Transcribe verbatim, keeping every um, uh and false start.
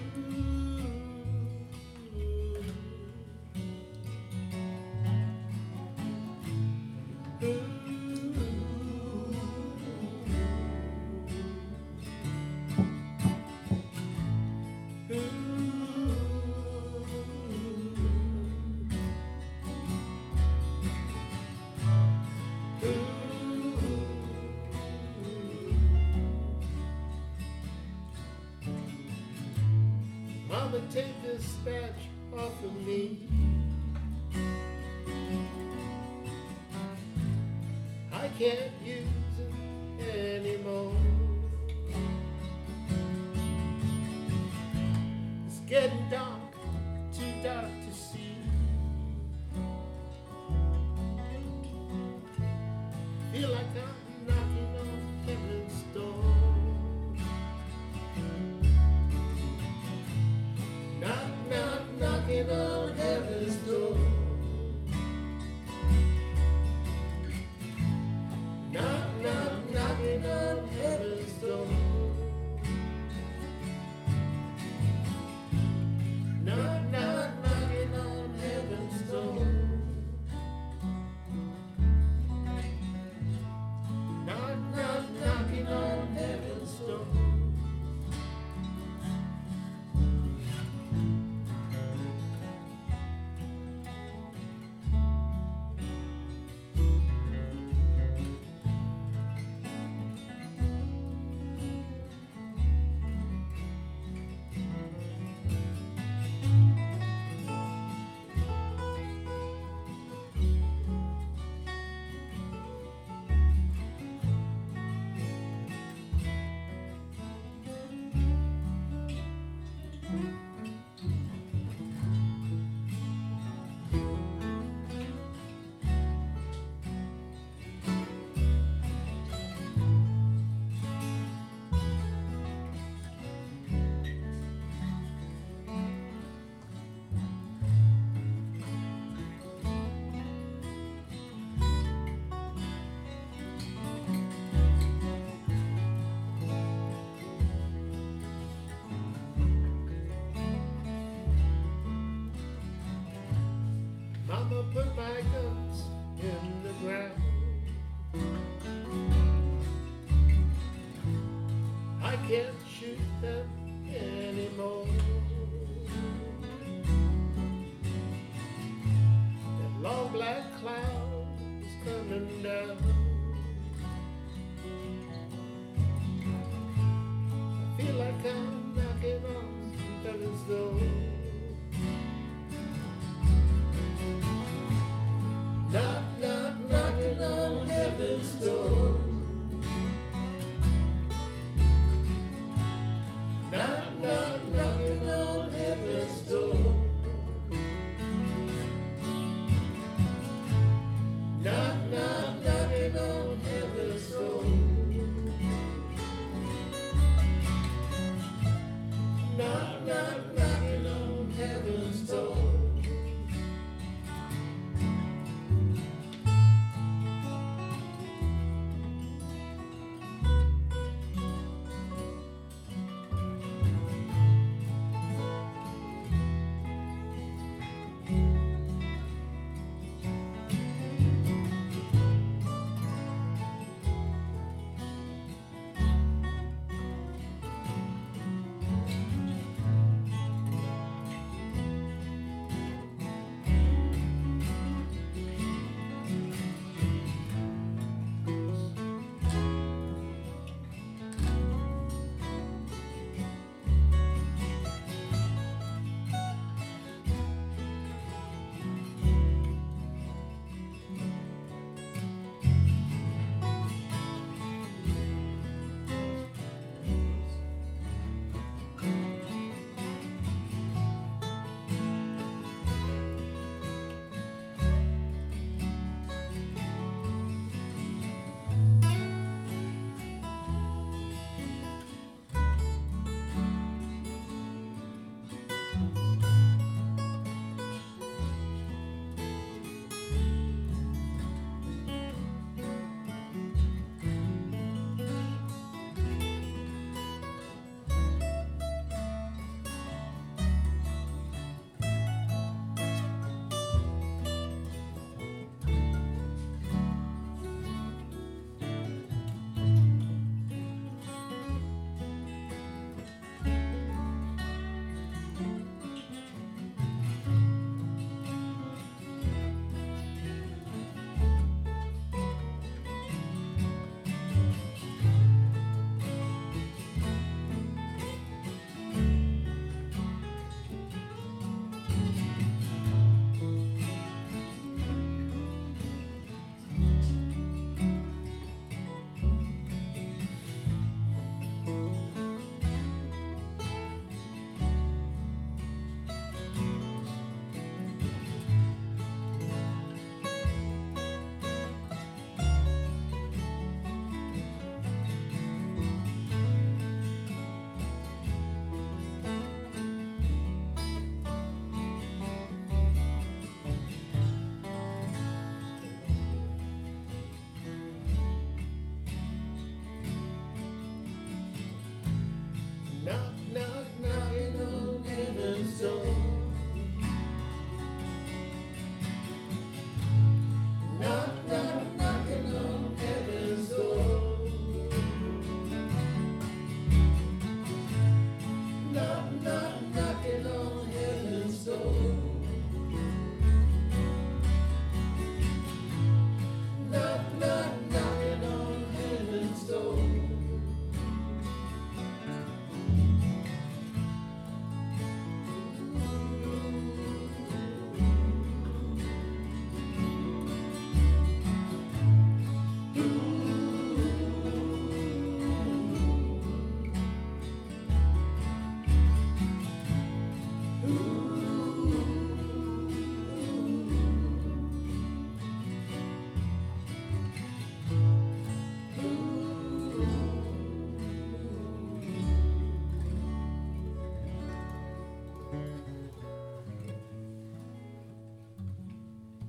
Mama, take this scratch off of me. I can't use it anymore. It's getting dark, too dark to see. Feel like I'm knocking on heaven's door. Knock, knock, knocking on heaven's door. Knock, knock, knocking on heaven's door. Knock, knock, knocking on heaven's door. Knock, knock, knocking on heaven's door. Mama, put my guns in the ground. I can't shoot them anymore. That long black cloud is coming down. I feel like I'm knocking on heaven's door.